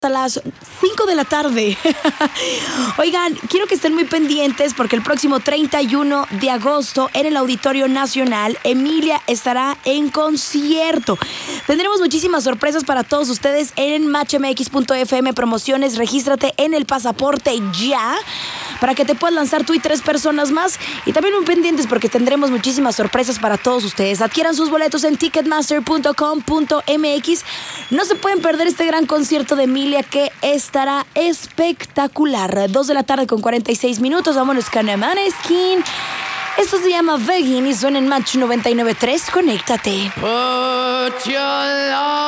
a las 5 de la tarde. Oigan, quiero que estén muy pendientes porque el próximo 31 de agosto en el Auditorio Nacional, Emilia estará en concierto. Tendremos muchísimas sorpresas para todos ustedes en matchmx.fm promociones. Regístrate en el pasaporte ya para que te puedas lanzar tú y 3 personas más. Y también muy pendientes porque tendremos muchísimas sorpresas para todos ustedes. Adquieran sus boletos en ticketmaster.com.mx. No se pueden perder este gran concierto de Emilia, que estará espectacular. 2 de la tarde con 46 minutos. Vámonos con Maneskin. Esto se llama Vegging y suena en Match 99.3. Conéctate.